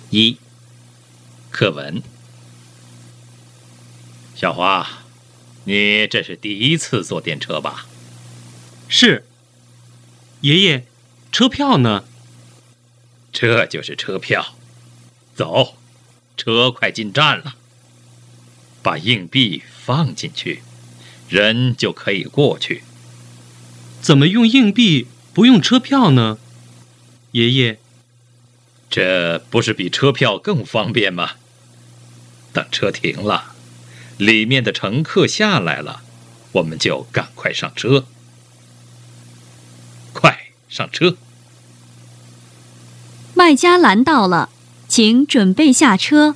一、课文。小华，你这是第一次坐电车吧？ 是。爷爷，车票呢？ 这就是车票。走，车快进站了。把硬币放进去，人就可以过去。 怎么用硬币不用车票呢？爷爷， 这不是比车票更方便吗？等车停了，里面的乘客下来了，我们就赶快上车。快上车！ 麦加兰到了，请准备下车。